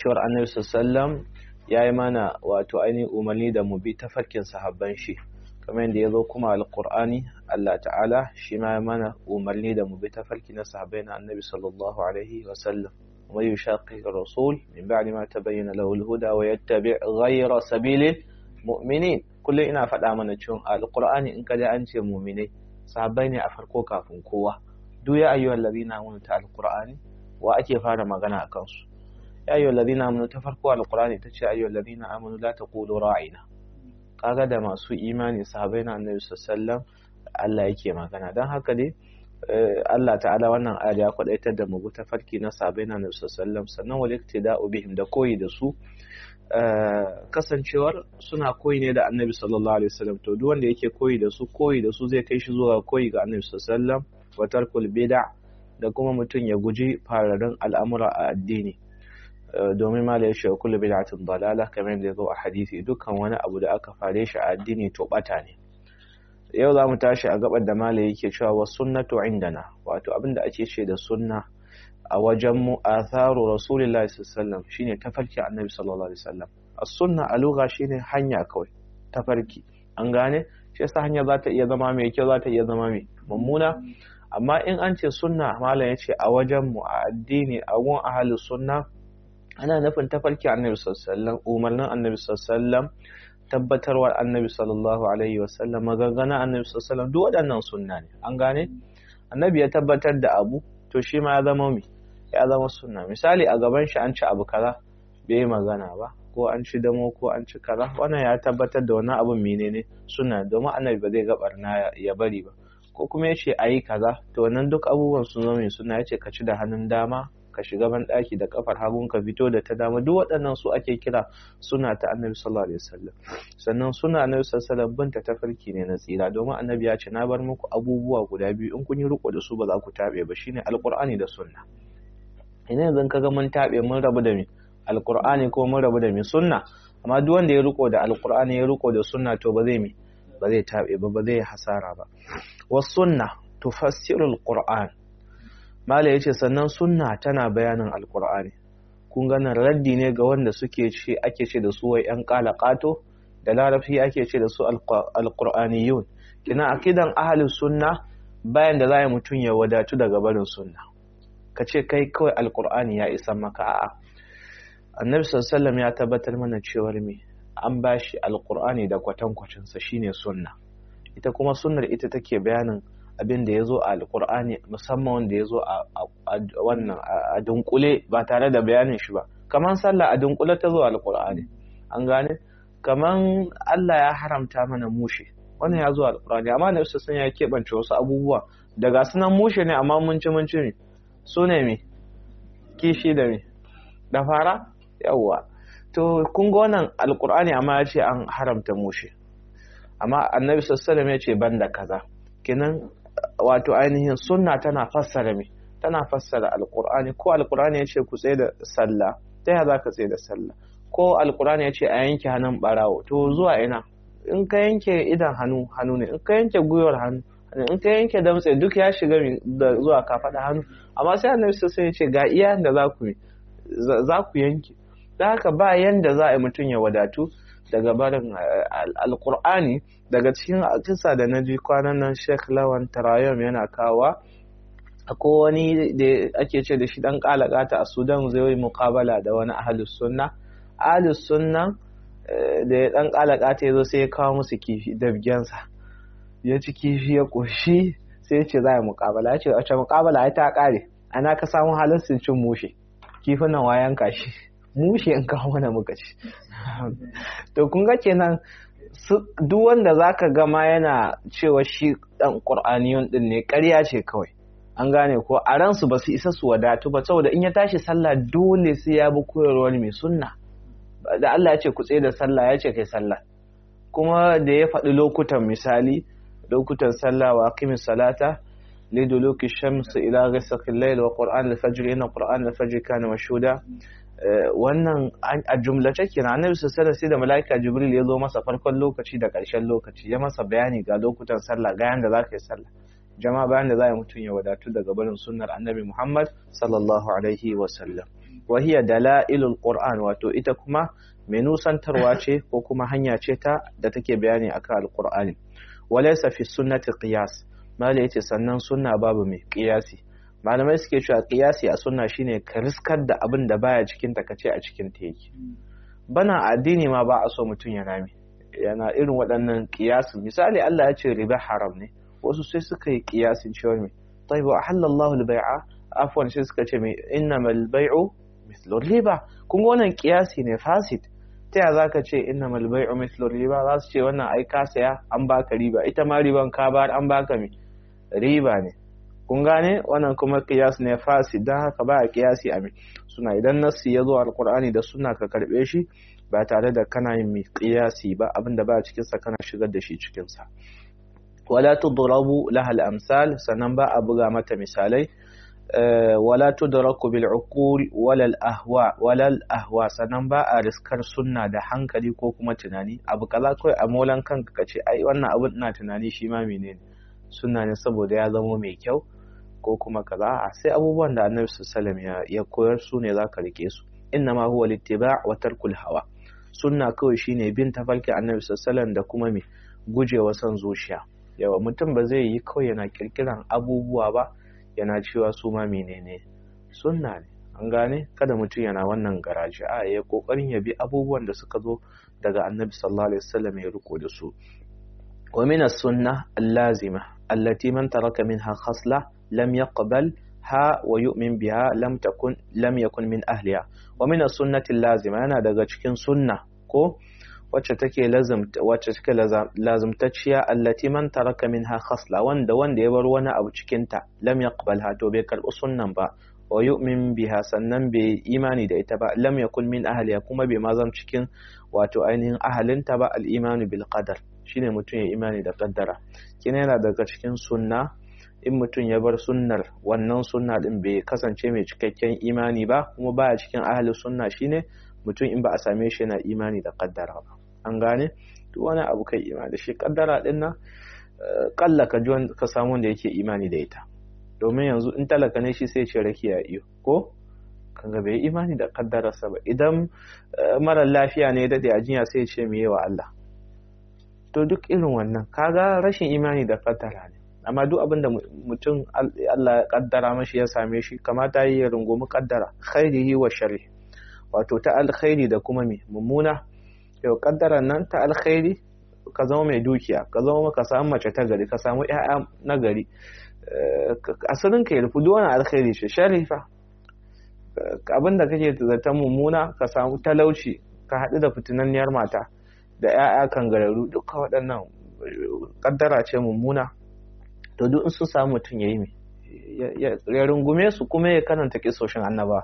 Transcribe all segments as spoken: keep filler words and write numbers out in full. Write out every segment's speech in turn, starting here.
cewar annabi sallallahu ya yi mana wato ainihin umarni da mu bi tafarkin sahabban shi, kamar yadda ya zo kuma alqur'ani Allah ta'ala shi ma ya mana umarni da mu bi tafarki na sahabbai na annabi sallallahu alaihi wasallam. wa yushaqiqir rasul min ba'di ma tabayyana lahu al-huda wa yattabi' ghayra sabilil mu'minin. kullum ina faɗa mana cewa alqur'ani in ka ji an ce mu'minai sahabbai ne a farko kafin kowa. duk ya ayyuhal ladina amanu ta alqur'ani wa ake fara magana a kansu. ya ayyuhal ladina amanu ta farko alqur'ani tace ayyuhal ladina amanu la taqulu ra'ina. kaga da masu imani sahabbai na annabi sallallahu alaihi wasallam Allah yake magana. dan haka dai Allah ta'ala wannan ayar ya kwadaitar da mu ta farki na sahabbai na annabi sallallahu alaihi wasallam, sannan wal iktida'u bihim da koyi da su, kasancewar suna koyi ne da annabi sallallahu alaihi wasallam. to duk wanda yake koyi da su koyi da su zai kai shi zuwa koyi ga annabi sallallahu alaihi wasallam. wa tarkul bid'a da kuma mutum ya guji fararen al'amura a addini, domin ma da ya shi kullu bid'atin dalala, kamar yadda ya zo a hadisi dukkan wani abu da aka fare shi a addini to bata ne. yau za mu tashi a gabar da mala yake cewa wa sunnatu indana, wato abinda ake ce da sunna a wajen mu atharu rasulillahi sallallahu alaihi wasallam shine tafarki annabi sallallahu alaihi wasallam. as-sunna a lugha shine hanya kawai, tafarki, an gane shi yasa hanya za ta iya zama mai kyau, za ta iya zama mai mummuna. amma in an ce sunna, malam yace a wajen mu a addini a gun ahlus sunna ana nufin tafarki annabi sallallahu alaihi wasallam, umarnin annabi sallallahu alaihi wasallam, tabbatarwar annabi sallallahu alaihi wasallam, maganganu annabi sallallahu alaihi wasallam, duk waɗannan sunna ne, an gane. annabi ya tabbatar da abu to shi ma ya zama mi ya zama sunna. misali a gaban shi an ci abu kaza bai yi magana ba, ko an ci damo ko an ci kaza, wannan ya tabbatar da wannan abun menene sunna, domin annabi ba zai ga barna ya bari ba. ko kuma yace ayi kaza, to wannan duk abubuwan sun zama mai sunna. yace ka ci da hannun dama, ka shiga ban daki da kafar hagun, ka fito da ta dama, duk waɗannan su ake kira suna ta annabi sallallahu alaihi wasallam. sannan suna annabi sallallahu alaihi wasallam binta tafarki ne na tsira, domin annabi ya ce na bar muku abubuwa guda biyu, in kun yi riko da su ba za ku tabe ba, shine alqur'ani da sunna. ina yanzu kaga mun tabe mun rabu da mi alqur'ani ko mun rabu da mi sunna, amma duk wanda ya riko da alqur'ani ya riko da sunna to ba zai mi ba zai tabe ba, ba zai hasara ba. was sunna tufassiru alqur'an, mala yace sannan sunna tana bayanin alqur'ani. kun ga nan raddi ne ga wanda suke ce ake ce da su wai yan qalaqato, da larabci ake ce da su alqur'aniyun. kina akidan ahlus sunna bayan da zai mutun ya wadatu daga barin sunna, kace kai kawai alqur'ani ya isa maka. a'a, annabi sallallahu alaihi wasallam ya tabbatar mana cewa me an bashi alqur'ani da kwatankwacin sa shine sunna. ita kuma sunnar ita take bayanin abin da ya zo a alkur'ani, musamman wanda ya zo a wannan a dunkule ba tare da bayanin shi ba. kaman sallah a dunkule ta zo a alkur'ani, an gane. kaman Allah ya haramta mana mushe, wannan ya zo a alkur'ani, amma na bisa sun ya keɓance wasu abubuwa daga sunan mushe ne, amma mun ci mun ci ne su ne me kishi da me da fara yawwa. to kun ga wannan alkur'ani amma ya ce an haramta mushe, amma annabi sallallahu alaihi wasallam ya ce banda kaza. kenan wato ainihin sunna tana fassara me tana fassara alqur'ani. ko alqur'ani yace ku tsaye da sallah, ta ya zaka tsaye da sallah? ko alqur'ani yace a yanke hannun barawo, to zuwa ina? in ka yanke idan hannu hannu ne, in ka yanke gwiwar hannu, in ka yanke damtse duk ya shiga da zuwa kafada hannu. amma sai annabi sai yace ga iya da za ku za ku yanke. dan haka ba yanda za a yi mutun ya wadatu daga barin alqur'ani. daga cikin kisa da naji kwanan nan Sheikh Lawan Tarayum yana kawa, akwai wani da ake ce da shi dan kalakata a Sudan zai yi muqabala da wani ahlus sunna. ahlus sunna da ya dan kalakata yazo sai ya kawo musu kifi dabgensa, ya ci kifi ya koshi, sai ya ce za a yi muqabala. ya ce a ce muqabala ai ta kare, ana ka samu halin sun cin mushe, kifin nan wayan kashi mushe in kawo mana muka ci. to kun ga kenan duk wanda zaka ga ma yana cewa shi dan qur'aniyun din ne, ƙarya ce kawai, an gane ko. a ransu ba su isa su wadatu ba, saboda in ya tashi sallah dole sai ya bi koyarwar mai sunna. da Allah ya ce ku tsaye da sallah, ya ce kai sallah. kuma da ya faɗi lokutan, misali lokutan sallah, wa aqimis salata liduluki shams ila ghasaqil layl wa qur'an al-fajr, inna qur'an al-fajr kana mashhuda. wannan a jumlace kenan annabi sallallahu alaihi wasallam da malaika jibril ya zo masa farkon lokaci da ƙarshen lokaci, ya masa bayani ga lokutan sallah, ga yanda zaka yi sallah. jama'a bayan da za a mutun ya wadatu daga barin sunnar annabi Muhammad sallallahu alaihi wasallam. wa hiya dalailul qur'an wato ita kuma mai nusantarwa ce ko kuma hanya ce ta da take bayani akan alqur'ani walaysa fi sunnati qiyas mala yace sannan sunna babu mai qiyasi malamai suke cewa qiyasi a sunna shine ka riskar da abin da baya cikin ta kace a cikin ta yake bana addini ma ba a so mutun ya nami yana irin waɗannan qiyasin misali Allah ya ce riba haram ne wasu sai suka yi qiyasin cewa me طيب وأحل الله البيع عفوا sai suka ce me innamal bai'u mithlu riba kun ga wannan qiyasi ne fasid ta ya zaka ce innamal bai'u mithlu riba za su ce wannan ai ka saya an baka riba ita ma riban ka bar an baka me riba ne kun gane wannan kuma qiyas ne fasid dan haka ba qiyasi a me suna idan nassi yazo alqur'ani da sunna ka karbe shi ba tare da kana yin me qiyasi ba abinda ba cikin sa kana shigar da shi cikin sa wala tudrabu laha al-amsal sanan ba a buga mata misalai wala tudraku bil uqul wala al ahwa wala al ahwa sanan ba a riskar sunna da hankali ko kuma tunani abu kaza kai a molan kanka kace ai wannan abun ina tunani shi ma menene sunna ne saboda ya zama mai kyau ko kuma kaza sai abubuwan da Annabi sallallahu alaihi wasallam ya koyar su ne zaka rike su innama huwa littiba' wa tarkul hawa sunna kawai shine bin tafarki Annabi sallallahu alaihi wasallam da kuma me gujewa son zuciya yawa mutum ba zai yi kawai yana kirkiran abubuwa ba yana cewa su ma menene sunna ne an gane kada mutum yana wannan garaji a ya kokarin ya bi abubuwan da suka zo daga Annabi sallallahu alaihi wasallam ya riko da su wa min as-sunnah al-lazima allati man taraka minha khasla lam yaqbal ha wa yu'min biha lam takun lam yakun min ahliha wa min as-sunnati al-lazima yana daga cikin sunna ko wacce take lazimta wacce take lazimtacciya allati man taraka minha khasla wanda wanda ya bar wani abu cikin ta lam yaqbalha to bai karbi sunnan ba wa yu'min biha sannan bai imani da ita ba lam yakun min ahliha kuma bai mazam cikin wato ainihin ahalinta ba al-imanu bil qadar shine mutum ya imani da kaddara kina yana daga cikin sunna in mutum ya bar sunnar wannan sunna din bai kasance mai cikakken imani ba kuma baya cikin ahli sunna shine mutum in ba a same shi yana imani da kaddara ba an gane duk wani abu kai imani da shi kaddara din nan kalla ka ji ka samu wanda yake imani da ita domin yanzu in talaka ne shi sai ya ce rakiya iyo ko kanga bai imani da kaddararsa ba idan mara lafiya ne da a jinya sai ya ce me yawa Allah to duk irin wannan kaga rashin imani da kaddara ne amma duk abin da mutum Allah ya kaddara mashi ya same shi kamata yi ya rungumi kaddara khairihi wa sharri wato ta alkhairi da kuma me mummuna yau kaddaran nan ta alkhairi ka zama mai dukiya ka zama ka samu mace ta gari ka samu ƴaƴa na gari asirin ka rufu duk wani alkhairi ce sharifa abinda kake zata mummuna ka samu talauci ka haɗu da fitinanniyar mata da ƴaƴa kan gararu duka waɗannan kaddara ce mummuna to duk in sun samu mutum yayi me ya rungume su kuma ya karanta kisoshin annaba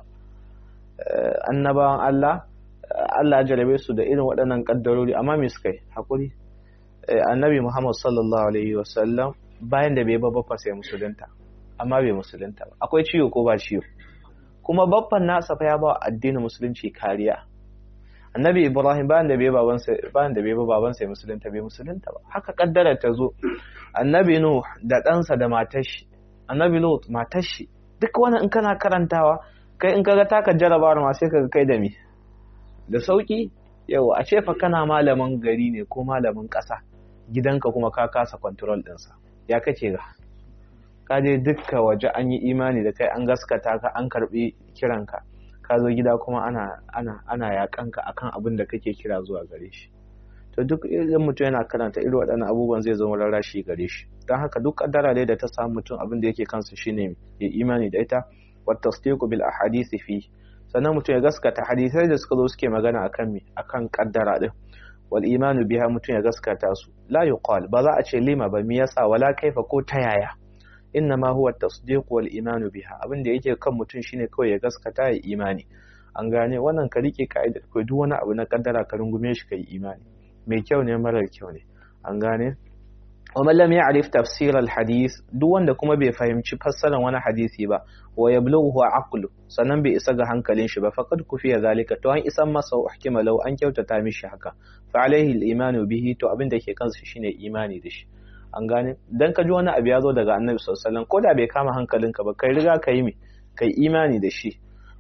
annabawan Allah Allah ya jarabe su da irin waɗannan kaddarori amma me suka yi hakuri annabi Muhammad sallallahu alaihi wasallam bayan da bai ba baffa sai musulunta amma bai musulunta ba akwai ciwo ko ba ciwo kuma baffan nasa fa ya ba addinin musulunci kariya annabi Ibrahim bayan da bai baban sa bayan da bai ba baban sa musulunta bai musulunta ba haka kaddara ta zo annabi Nuh da ɗansa da matar shi annabi Lut matar shi duk wannan in kana karantawa kai in kaga taka jarabawar ma sai kaga kai da me da sauki yau a ce fa kana malamin gari ne ko malamin ƙasa gidanka kuma ka kasa control ɗinsa ya kace ga ka je dukka waje an yi imani da kai an gaskata ka an karbi kiranka ka zo gida kuma ana ana ana yakanka akan abin da kake kira zuwa gare shi to duk idan mutum yana karanta irin waɗannan abubuwan zai zama rarrashi gare shi don haka duk kaddara dai da ta samu mutum abin da yake kansa shine ya imani da ita wa tasdiqu bil ahadisi fi sannan mutum ya gaskata hadisai da suka zo suke magana akan me akan kaddara din wal imanu biha mutum ya gaskata su la yuqal ba za a ce lima ba me yasa wala kaifa ko ta yaya innama huwa tasdiq wal imanu biha abinda yake kan mutum shine kawai ya gaskata ya imani an gane wannan ka rike kaidar ko duk wani abu na kaddara ka rungume shi kai imani mai kyau ne marar kyau ne an gane wa man lam ya'rif tafsir al hadith duk wanda kuma bai fahimci fassarar wani hadisi ba wa yablughu aqlu sannan bai isa ga hankalin shi ba faqad kufiya zalika to an isan masa hukima law an kyautata mishi haka fa alaihi al imanu bihi to abinda ke kansa shine imani da shi an gane dan ka ji wani abu ya zo daga annabi sallallahu alaihi wasallam ko da bai kama hankalinka ba kai riga kai mi kai imani da shi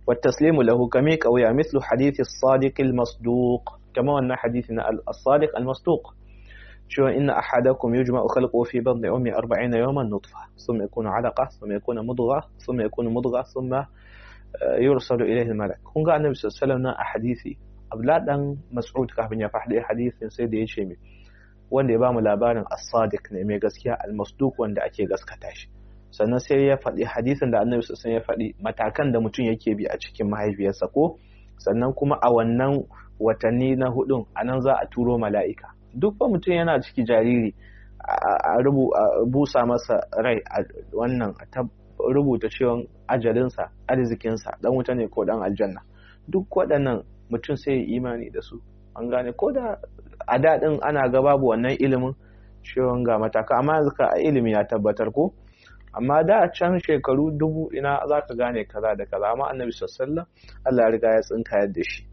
wa taslimu lahu kami kauya mislu hadithi as-sadiq al-masduq kama wannan hadisi na as-sadiq al-masduq cewa inna ahadakum yujma'u khalquhu fi batni ummi arba'ina yawman nutfa thumma yakunu 'alaqa thumma yakunu mudghah thumma yakunu mudghah thumma yursalu ilayhi al-malak. kun ga annabi sallallahu alaihi wasallam na hadisi Abdullah dan Mas'ud kafin ya faɗi hadisin sai da yace me wanda ya ba mu labarin as-sadiq ne mai gaskiya al-masduq wanda ake gaskata shi. Sannan sai ya faɗi hadisin da annabi sallallahu alaihi wasallam ya faɗi matakan da mutum yake bi a cikin mahaifiyarsa ko sannan kuma a wannan watanni na hudun anan za a turo mala'ika. Duk ba mutum yana ciki jariri a busa masa rai a wannan ta rubuta cewa ajalinsa arzikinsa dan wuta ne ko dan aljanna. Duk waɗannan mutum sai ya imani da su an gane ko da a daɗin ana ga babu wannan ilimin cewa ga mataka amma yanzu ka ilimi ya tabbatar ko amma da can shekaru dubu ina za ka gane kaza da kaza amma annabi sallallahu alaihi wasallam Allah ya riga ya tsinka yadda shi.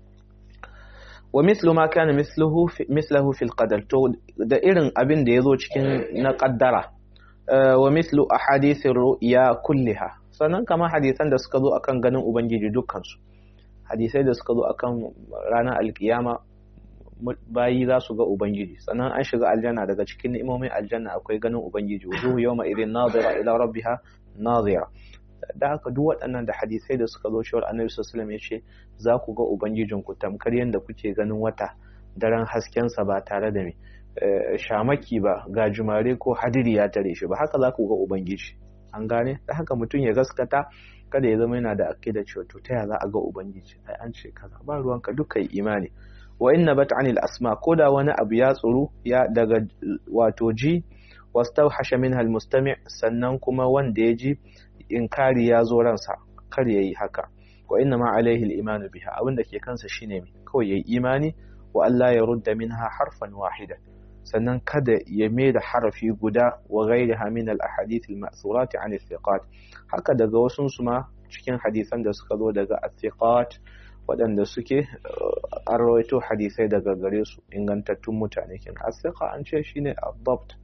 wa mislu ma kana misluhu mislahu fil qadar to da irin abin da yazo cikin na qaddara wa mislu ahadithir ru'ya kulliha sannan kamar hadisan da suka zo akan ganin ubangiji dukkan su hadisai da suka zo akan ranar alkiyama bayi za su ga ubangiji sannan an shiga aljanna daga cikin ni'imomin aljanna akwai ganin ubangiji wujuhu yawma idhin nadira ila rabbiha nadira da haka duk waɗannan da hadisai da suka zo cewa annabi sallallahu alaihi wasallam ya ce za ku ga ubangijinku tamkar yadda kuke ganin wata daren haskensa ba tare da me shamaki ba gajimare ko hadiri ya tare shi ba haka za ku ga ubangiji an gane da haka mutum ya gaskata kada ya zama yana da akida cewa to ta ya za a ga ubangiji ai an ce kaza ba ruwanka duka yi imani wa inna bat anil asma koda wani abu ya tsuru ya daga wato ji wastawhasha minha almustami' sannan kuma wanda ya ji inkari ya zo ransa kar yayi haka wa inna ma alaihi al-imanu biha abinda ke kansa shine me kawai yayi imani wa Allah ya rudda minha harfan wahida sannan kada ya mai da harafi guda wa ghayriha min al-ahadith al-ma'thurat 'an al-thiqat haka daga wasun su ma cikin hadisan da suka zo daga al-thiqat waɗanda suke an rawaito hadisai daga gare su ingantattun mutane kin al-thiqa an ce shine ad-dabt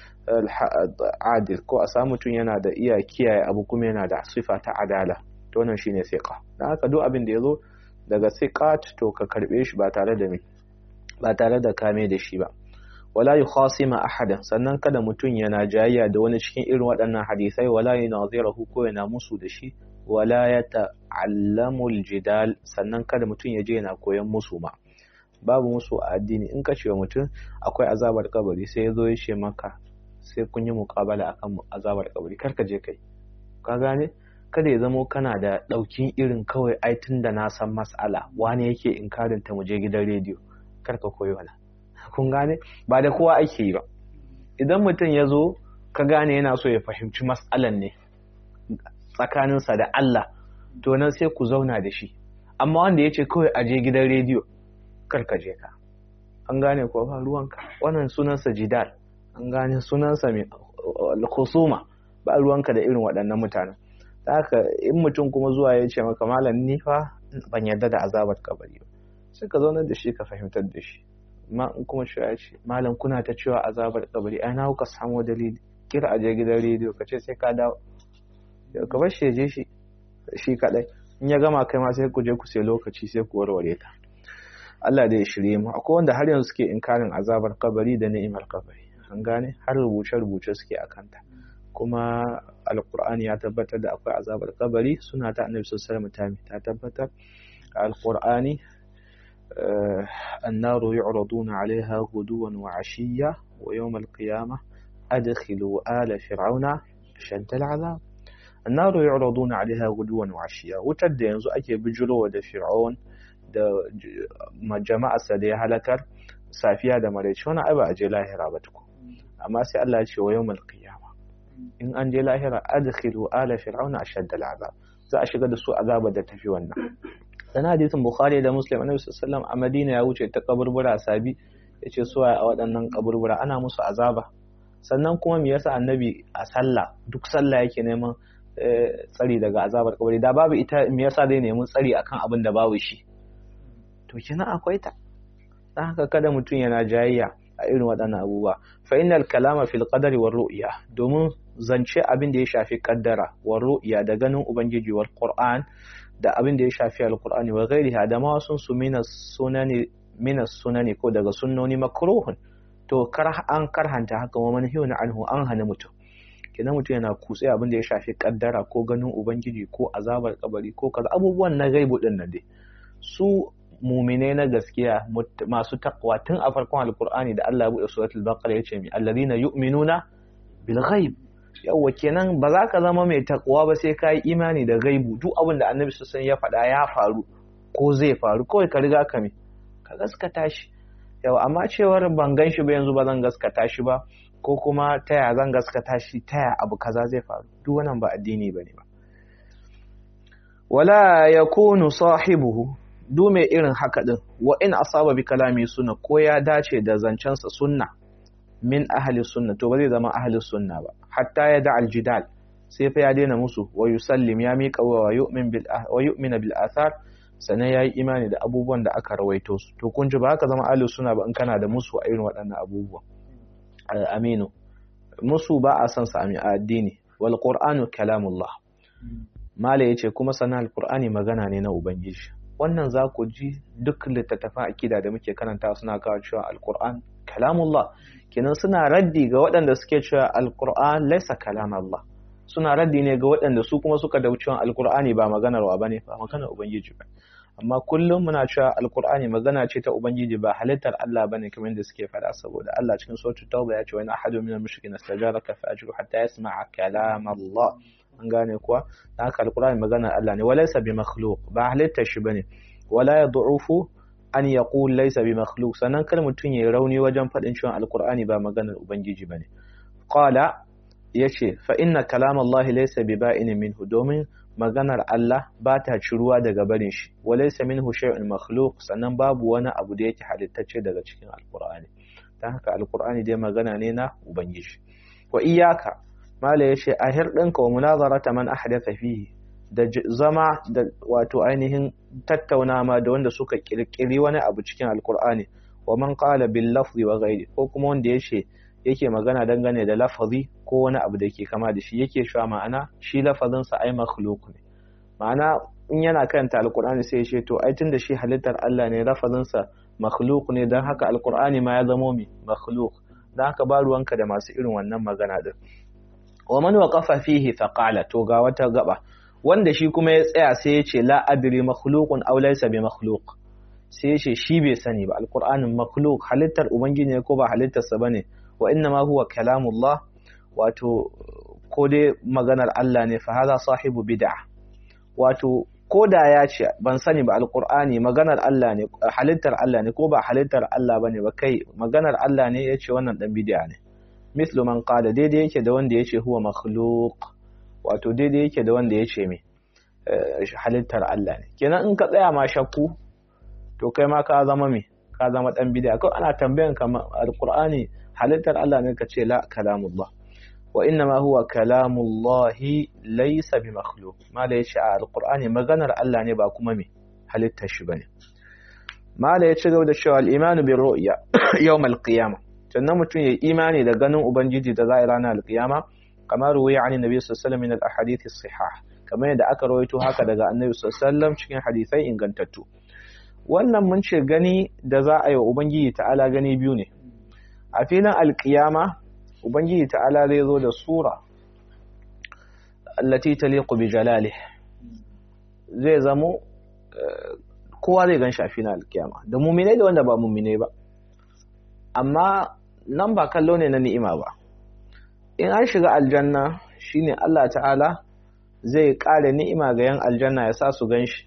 adil ko a samu mutum yana da iya kiyaye abu kuma yana da sifa ta adala to wannan shine thiqa dan haka duk abin da yazo daga thiqat to ka karbe shi ba tare da me ba tare da kame da shi ba wala yukhasima ahadan sannan kada mutum yana jayayya da wani cikin irin waɗannan hadisai wala yunazirahu ko yana musu da shi wala yata'allamu aljidal sannan kada mutum ya je yana koyon musu ma babu musu a addini in ka ce wa mutum akwai azabar kabari sai ya zo ya ce maka sai kun yi muƙabala akan azabar kabari karka je kai ka gane kada ya zamo kana da ɗaukin irin kawai ai tunda na san mas'ala wani yake inkarin ta muje gidan rediyo karka koyi wala kun gane ba da kowa ake yi ba idan mutum ya zo ka gane yana so ya fahimci mas'alan ne tsakaninsa da Allah to nan sai ku zauna da shi amma wanda ya ce kawai a je gidan rediyo karka je ka an gane ko ba ruwanka wannan sunansa jidal an gane sunansa mai khusuma ba ruwanka da irin waɗannan mutanen haka in mutum kuma zuwa ya ce maka malam ni fa ban yarda da azabar kabari ba sai ka zauna da shi ka fahimtar da shi amma in kuma shi ya ce malam kuna ta cewa azabar kabari ai na kuka samu dalili kira a je gidan rediyo ka ce sai ka dawo ka bar shi ya je shi shi kadai in ya gama kai ma sai ku je ku sai lokaci sai ku warware ta Allah da ya shirye mu akwai wanda har yanzu suke inkarin azabar kabari da ni'imar kabari an gane har rubuce-rubuce suke a kanta kuma alkur'ani ya tabbatar da akwai azabar kabari suna ta annabi sallallahu alaihi wasallam ta tabbatar alkur'ani annaru yu'raduna 'alayha ghuduwan wa 'ashiyya wa yawm al-qiyamah adkhilu ala fir'auna ashadda al-'adab annaru yu'raduna 'alayha ghuduwan wa 'ashiyya wutar da yanzu ake bijirowa da fir'aun da jama'arsa da ya halakar safiya da maraice wani ai ba a je lahira ba tuku amma sai Allah ya ce wa yawmal qiyama in an je lahira adkhilu ala fir'auna ashadda al'azab za a shiga da su azaba da tafi wannan dan hadisin bukhari da muslim annabi sallallahu alaihi wasallam a madina ya wuce ta kaburbura sabi yace su a waɗannan kaburbura ana musu azaba sannan kuma me yasa annabi a sallah duk sallah yake neman tsari daga azabar kabari da babu ita me yasa zai nemi tsari akan abin da babu shi to kina akwai ta dan haka kada mutum yana jayayya a irin waɗannan abubuwa fa innal kalama fil qadari war ru'ya domin zance abin da ya shafi kaddara war ru'ya da ganin ubangiji wal qur'an da abin da ya shafi alqur'ani wa ghairiha da ma sun su minas sunani minas sunani ko daga sunnoni makruhun to kar an karhanta haka wa manhiyun anhu an hana mutum kenan mutum yana kutse abin da ya shafi kaddara ko ganin ubangiji ko azabar kabari ko kaza abubuwan na gaibu din nan dai su mu'mine na gaskiya masu takwa tun a farkon alqur'ani da Allah ya bude suratul baqara yace mi alladhina yu'minuna bil ghaib yawa kenan ba za ka zama mai takwa ba sai ka yi imani da gaibu duk abin da annabi sallallahu alaihi wasallam ya faɗa ya faru ko zai faru kawai ka riga ka me ka gaskata shi yawa amma cewar ban gan shi ba yanzu ba zan gaskata shi ba ko kuma taya zan gaskata shi taya abu kaza zai faru duk wannan ba addini bane ba wala yakunu sahibuhu duk mai irin haka din wa in asaba bi kalami sunna ko ya dace da zancensa sunna min ahli sunna to ba zai zama ahli sunna ba hatta ya da aljidal sai fa ya daina musu wa yusallim ya miƙa wa yu'min bil wa yu'mina bil athar sannan yayi imani da abubuwan da aka rawaito su to kun ji ba ka zama ahli sunna ba in kana da musu a irin waɗannan abubuwa aminu musu ba a san sa a addini wal qur'anu kalamullah mala yace kuma sanan alqur'ani magana ne na ubangiji wannan za ku ji duk littattafan akida da muke karanta suna kawo cewa alqur'an kalamullah kenan suna raddi ga waɗanda suke cewa alqur'an laysa kalamullah suna raddi ne ga waɗanda su kuma suka dauki cewa alqur'ani ba maganar wa bane ba maganar ubangiji ba amma kullum muna cewa alqur'ani magana ce ta ubangiji ba halittar Allah bane kamar yadda suke faɗa saboda Allah cikin suratul tauba ya ce wa in ahadu minal mushrikin istajaraka fa ajru hatta yasma'a kalam Allah an gane kuwa haka alqur'ani maganar Allah ne walaysa bi makhluq ba halittar shi bane wala yad'ufu an yaqul laysa bi makhluq sanan kar mutun yayi rauni wajen faɗin cewa alqur'ani ba maganar ubangiji bane qala yace fa inna kalam Allah laysa bi ba'in minhu domin maganar Allah ba ta ciruwa daga barin shi walaysa minhu shay'un makhluq sannan babu wani abu da yake halittacce daga cikin alqur'ani dan haka alqur'ani dai magana ne na ubangiji wa iyyaka mala yace ahir dinka wa munazarata man ahdatha fihi da zama da wato ainihin tattauna ma da wanda suka kirkiri wani abu cikin alqur'ani wa man qala bil lafzi wa ghairi ko kuma wanda yace yake magana dangane da lafazi ko wani abu da yake kama da shi yake sha ma'ana shi lafazinsa ai makhluk ne ma'ana in yana karanta alqur'ani sai ya ce to ai tunda shi halittar Allah ne lafazinsa makhluk ne dan haka alqur'ani ma ya zamo mi makhluk dan haka ba ruwanka da masu irin wannan magana din wa man waqafa fihi faqala to ga wata gaba wanda shi kuma ya tsaya sai ya ce la adri makhluqun aw laysa bi makhluq sai ya ce shi bai sani ba alqur'anin makhluk halittar ubangiji ne ko ba halittarsa bane wa inna ma huwa kalamullah wato ko dai maganar Allah ne fa hada sahibu bid'ah wato ko da ya ce ban sani ba alqur'ani maganar Allah ne halittar Allah ne ko ba halittar Allah bane ba kai maganar Allah ne yace wannan dan bid'a ne mislu man qala daidai yake da wanda yace huwa makhluq wato daidai yake da wanda yace me halittar Allah ne kenan in ka tsaya ma shakku to kai ma ka zama me ka zama dan bid'a ko ana tambayan ka alqur'ani halittar Allah ne ka ce la kalamullah wa inna ma huwa kalamullahi laysa bi makhluq mala yace a alqur'ani maganar Allah ne ba kuma me halittar shi bane mala yace gaba da cewa al-imanu bir ru'ya yawm al-qiyamah sannan mutum ya imani da ganin ubangiji da za a ranar al-qiyama kamar ruwaya an nabi sallallahu alaihi wasallam min al-ahadith as-sihah kamar yadda aka rawaito haka daga annabi sallallahu alaihi wasallam cikin hadisai ingantattu wannan mun ce gani da za a yi wa ubangiji ta'ala gani biyu ne a filin alkiyama ubangiji ta'ala zai zo da sura allati taliqu bi jalalihi zai zamo kowa zai ganshi a filin alkiyama da mu'minai da wanda ba mu'minai ba amma nan ba kallo ne na ni'ima ba in an shiga aljanna shine Allah ta'ala zai ƙara ni'ima ga yan aljanna ya sa su ganshi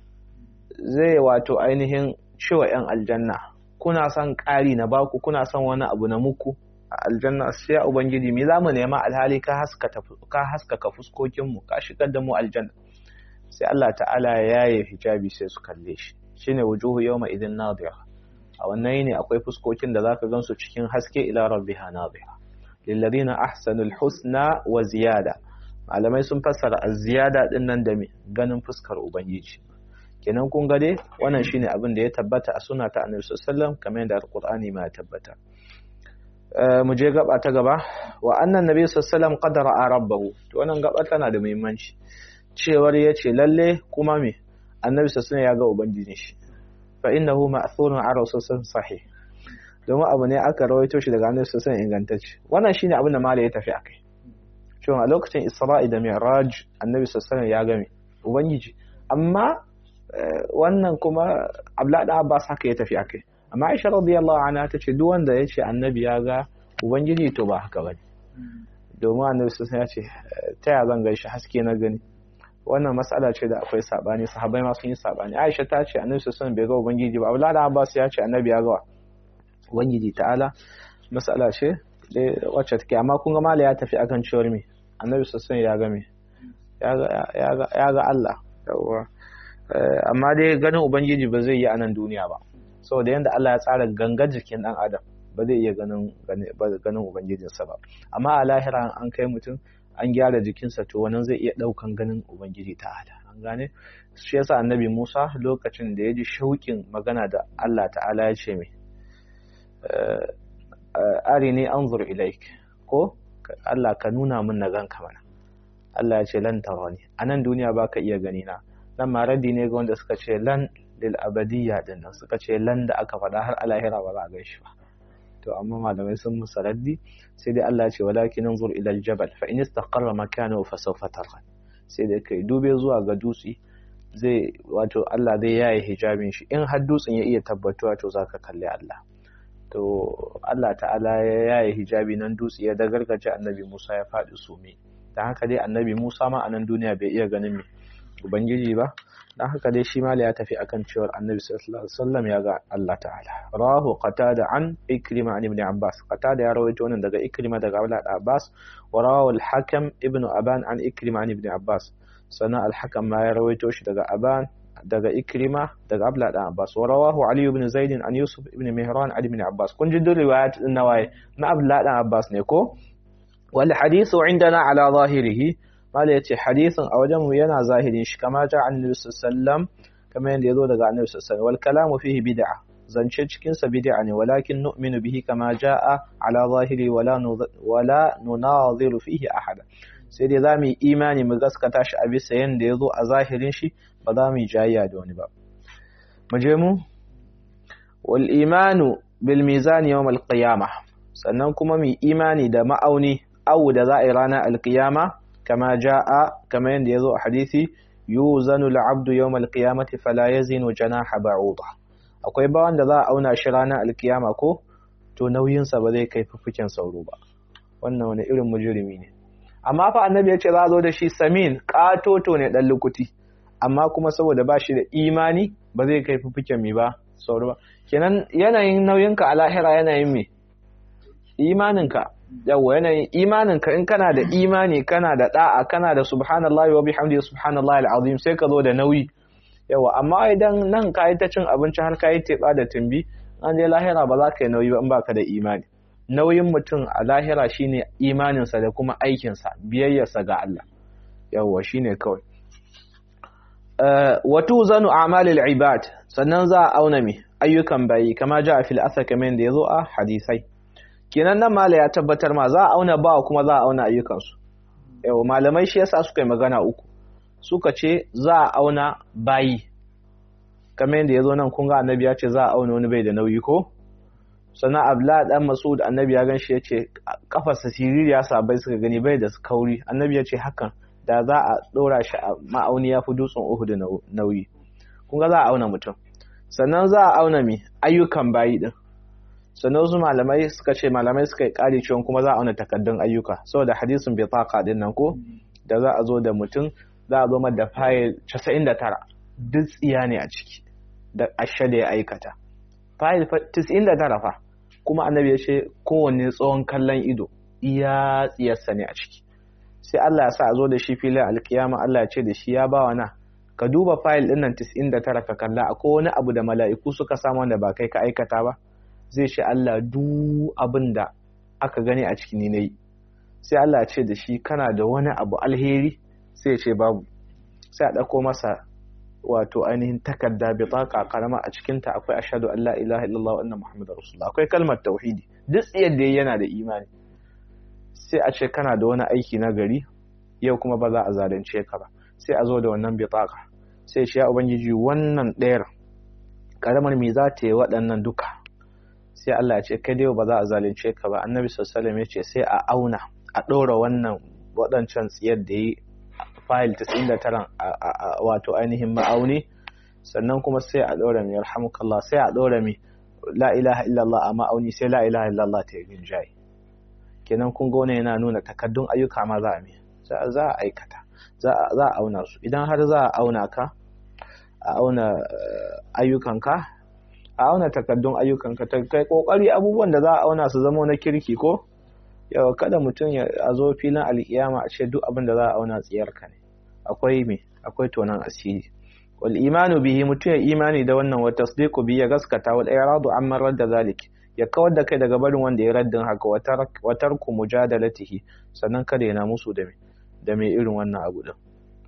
zai wato ainihin cewa yan aljanna kuna son ƙari na baku kuna son wani abu na muku a aljanna sai ubangiji me zamu nema alhali ka haskaka ka haskaka fuskokin mu ka shigar da mu aljanna sai Allah ta'ala ya yaye hijabi sai su kalle shi shine wujuhu yawma idin nadira a wannan ne akwai fuskokin da zaka gansu cikin haske ila rabbiha nadira lil ladina ahsanul husna wa ziyada malamai sun fassara az-ziyada din nan da me ganin fuskar ubangiji kenan kun ga dai wannan shine abin da ya tabbata a sunna ta Annabi sallallahu alaihi wasallam kamar yadda Al-Qur'ani ma ya tabbata mu je gaba ta gaba wa annan nabi sallallahu alaihi wasallam qad ra'a rabbahu to wannan gaba tana da muhimmanci cewar yace lalle kuma me annabi sallallahu alaihi wasallam ya ga ubangijin shi fa innahu ma'thurun ala rasulin sahih domin abu ne aka rawaito shi daga annabi sallallahu alaihi wasallam ingantacce wannan shine abin da malai ya tafi akai cewa a lokacin Isra'i da Mi'raj annabi sallallahu alaihi wasallam ya ga me ubangiji amma wannan kuma Abdullah da Abbas haka ya tafi akai amma Aisha radiyallahu anha tace duk wanda yace annabi ya ga ubangiji to ba haka bane domin annabi sallallahu alaihi wasallam ya ce ta ya zan gaishe haske na gani wannan mas'ala ce da akwai sabani sahabbai ma sun yi sabani Aisha ta ce annabi sallallahu alaihi wasallam bai ga ubangiji ba Abdullah da Abbas ya ce annabi ya ga ubangiji ta'ala mas'ala ce wacce take amma kun ga mala ya tafi akan cewar me annabi sallallahu alaihi wasallam ya ga me ya ga Allah yawa amma dai ganin ubangiji ba zai yi a nan duniya ba saboda yanda Allah ya tsara gangar jikin dan adam ba zai iya ganin ganin ubangijinsa ba amma a lahira an kai mutum an gyara jikinsa to wannan zai iya daukan ganin ubangiji ta'ala an gane shi yasa annabi Musa lokacin da ya ji shauƙin magana da Allah ta'ala ya ce me arini anzur ilaik ko Allah ka nuna min na ganka mana Allah ya ce lan tarani anan duniya baka iya gani na nan ma raddi ne ga wanda suka ce lan lil abadiyya din nan suka ce lan da aka faɗa har alahira ba za a gaishe ba to amma malamai sun musa raddi sai dai Allah ya ce walakin anzur ila aljabal fa in istaqarra makanahu fa sawfa tarani sai dai kai dube zuwa ga dutse zai wato Allah zai yaye hijabin shi in har dutsen ya iya tabbatuwa to zaka kalle Allah to Allah ta'ala ya yaye hijabi nan dutse ya dagargaje annabi Musa ya faɗi sume dan haka dai annabi Musa ma a nan duniya bai iya ganin me ubangiji ba dan haka dai shi ma ya tafi akan cewa annabi sallallahu alaihi wasallam ya ga Allah ta'ala rahu qatada an ikrima an ibn abbas qatada ya rawaito wannan daga ikrima daga Abdullah abbas wa rawahu al-hakam ibn aban an ikrima an ibn abbas sana al-hakam ma ya rawaito shi daga aban daga ikrima daga Abdullah dan Abbas wa rawahu Ali ibn Zaid an Yusuf ibn Mihran an ibn Abbas kun ji duk riwayat din nawaye na Abdullah dan Abbas ne ko wal hadithu indana ala zahirihi mala yace hadithin a wajen mu yana zahirin shi kama ja annabi sallallahu alaihi wasallam kamar yanda yazo daga annabi sallallahu alaihi wasallam wal kalamu fihi bid'ah zance cikin sa bid'a ne walakin nu'minu bihi kama jaa ala zahiri wala wala nunadhiru fihi ahada sai dai zamu yi imani mu gaskata shi a bisa yanda yazo a zahirin shi ba za mu yi jayya da wani ba mu je mu wal imanu bil mizan yawm al qiyamah sannan kuma mu imani da ma'auni awu da za a yi ranar al qiyama kama jaa kama yanda yazo a hadisi yuzanu al abdu yawm al qiyamati fala yazinu janaha ba'uda akwai ba wanda za a auna shi ranar al qiyama ko to nauyin sa ba zai kai fufukin sauro ba wannan wani irin mujrimi ne amma fa annabi ya ce za a zo da shi samin katoto ne dan lukuti amma kuma saboda ba shi da imani ba zai kai fufuken mi ba sauro ba kenan yanayin nauyinka a lahira yanayin me imaninka yawa yanayin imaninka in kana da imani kana da da'a kana da subhanallahi wa bihamdihi subhanallahi alazim sai ka zo da nauyi yawa amma idan nan ka yi ta cin abinci har ka yi teba da tumbi an je lahira ba za ka yi nauyi ba in baka da imani nauyin mutum a lahira shine imaninsa da kuma aikinsa biyayyarsa ga Allah yawa shine kawai wato zanu a'malil ibad sannan za a auna mi ayyukan bayi kama ja fil asar kamar da yazo a hadisai kenan nan mala ya tabbatar ma za a auna ba kuma za a auna ayyukan su yau malamai shi yasa suka yi magana uku suka ce za a auna bayi kamar da yazo nan kun ga annabi ya ce za a auna wani bai da nauyi ko sannan Abdullah dan Mas'ud annabi ya ganshi yace kafarsa siririya sabai suka gani bai da kauri annabi ya ce hakan da za a ɗora shi a ma'auni ya fi dutsen Uhud nauyi kun ga za a auna mutum sannan za a auna mi ayyukan bayi din sannan su malamai suka ce malamai suka yi ƙari cewa kuma za a auna takaddun ayyuka saboda hadisin bitaqa din nan ko da za a zo da mutum za a zo mata da fayil casa'in da tara duk tsiya ne a ciki da ashe da ya aikata fayil casa'in da tara fa kuma annabi ya ce kowanne tsawon kallon ido iya tsiyarsa ne a ciki sai Allah ya sa a zo da shi filin alkiyama Allah ya ce da shi ya bawa na ka duba fayil din nan casa'in da tara ka kalla akwai wani abu da mala'iku suka samu wanda ba kai ka aikata ba zai ce Allah duk abin da aka gani a ciki ne nayi sai Allah ya ce da shi kana da wani abu alheri sai ya ce babu sai a dauko masa wato ainihin takarda bitaqa karama a cikin ta akwai ashhadu an la ilaha illallah wa anna muhammadar rasulullah akwai kalmar tauhidi duk yadda yana da imani sai a ce kana da wani aiki na gari yau kuma ba za a zalunce ka ba sai a zo da wannan bitaka sai shi ya ubangiji wannan ɗayar karamar me za ta yi waɗannan duka sai Allah ya ce kai dai ba za a zalunce ka ba. Annabi sallallahu alaihi wasallam ya ce sai a auna a ɗora wannan waɗancan tsiyar da yi fayil tis'in da tara wato ainihin ma'auni, sannan kuma sai a ɗora mai yarhamukallah sai a ɗora mai la ilaha illallah a ma'auni sai la ilaha illallah ta yi rinjaye. Kenan kun ga wannan yana nuna takaddun ayyuka ma za a mai za a aikata za a auna su. Idan har za a auna ka a auna ayyukanka a auna takaddun ayyukanka ta kai kokari abubuwan da za a auna su zama na kirki ko yawa kada mutum ya zo filin alkiyama a ce duk abin da za a auna tsiyarka ne. Akwai me akwai tonan asiri. wal imanu bihi mutum ya imani da wannan wa tasdiqu bi ya gaskata wal iradu amma radda zalik ya kawar da kai daga barin wanda ya raddin haka wa tarku mujadalatihi sannan kada yana musu da me da me irin wannan abu din.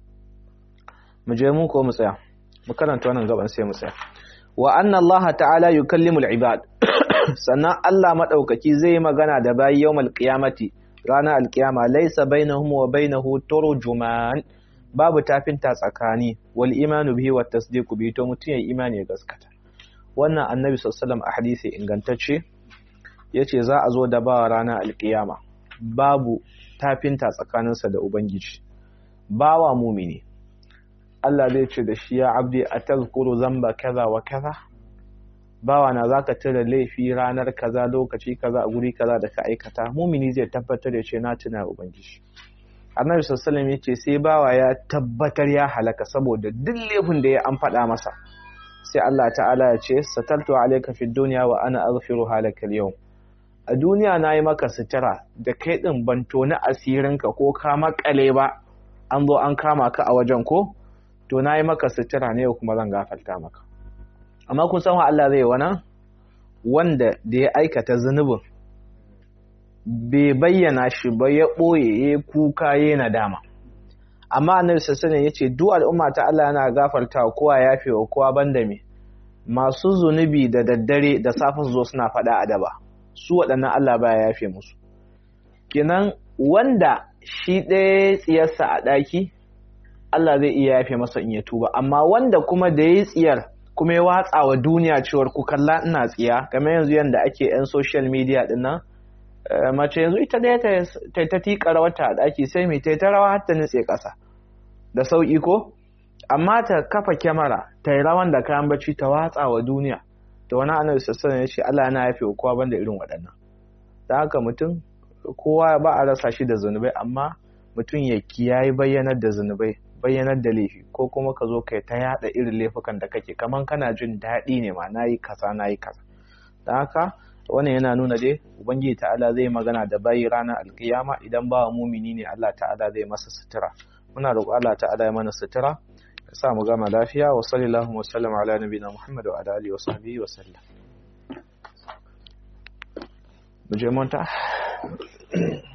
mu je mu ko mu tsaya mu karanta wannan gaban sai mu tsaya. wa anna Allah ta'ala yukallimu al-ibad sannan Allah madaukaki zai magana da bayi yawmal qiyamati ranar alqiyama laysa bainahum wa bainahu turjuman babu tafinta tsakani wal imanu bihi wat tasdiqu bihi to mutun ya imani ya gaskata. Wannan annabi sallallahu alaihi wasallam a hadisi ingantacce yace za a zo da bawa ranar alqiyama babu tafinta tsakaninsa da ubangiji. Bawa mumini Allah zai ce da shi ya abdi atazkuru zamba kaza wa kaza, bawa na zaka tuna laifi ranar kaza lokaci kaza a guri kaza da ka aikata. Mumini zai tabbatar da ce na tuna ubangiji. Annabi sallallahu alaihi wasallam yace sai bawa ya tabbatar ya halaka saboda duk laifin da ya an faɗa masa. Sai Allah ta'ala ya ce sataltu alayka fid dunya wa ana aghfiru halaka al-yawm. A duniya nayi maka sutura da kai din ban tona asirinka ko ka makale ba an zo an kama ka a wajen ko to na yi maka sutura ne kuma zan gafarta maka. Amma kun san wa Allah zai wana wanda da ya aikata zunubin bai bayyana shi ba ya ɓoye ya kuka ya nadama. Amma annabi sallallahu alaihi wasallam yace duk al'umma ta Allah yana gafarta kowa yafe wa kowa banda me masu zunubi da daddare da safe su zo suna faɗa a daba su waɗannan Allah baya yafe musu. Kenan wanda shi ɗaya tsiyarsa a ɗaki Allah zai iya yafe masa in ya tuba, amma wanda kuma da yayi tsiyar kuma ya watsa wa duniya cewar ku kalla ina tsiya kamar yanzu yanda ake yan social media din nan mace yanzu ita da ta ta tika rawata a daki sai mai ta rawa har ta nitse kasa da sauki ko, amma ta kafa kyamara ta yi rawan da kayan bacci ta watsa wa duniya to wani annabi sallallahu alaihi wasallam ya ce Allah yana yafe kowa banda irin waɗannan. Dan haka mutum kowa ba a rasa shi da zanubai, amma mutum ya kiyaye bayyanar da zanubai bayyanar da laifi ko kuma ka zo kai ta yada irin laifukan da kake kaman kana jin daɗi ne ma nayi kaza nayi kaza. Dan haka wannan yana nuna dai ubangiji ta'ala zai magana da bayi ranar alkiyama idan ba mumini ne Allah ta'ala zai masa sutura. Muna roƙo Allah ta'ala ya mana sutura ya sa mu gama lafiya. Wa sallallahu wa sallam ala nabiyina Muhammad wa ala alihi wa sahbihi wa sallam. Mu je monta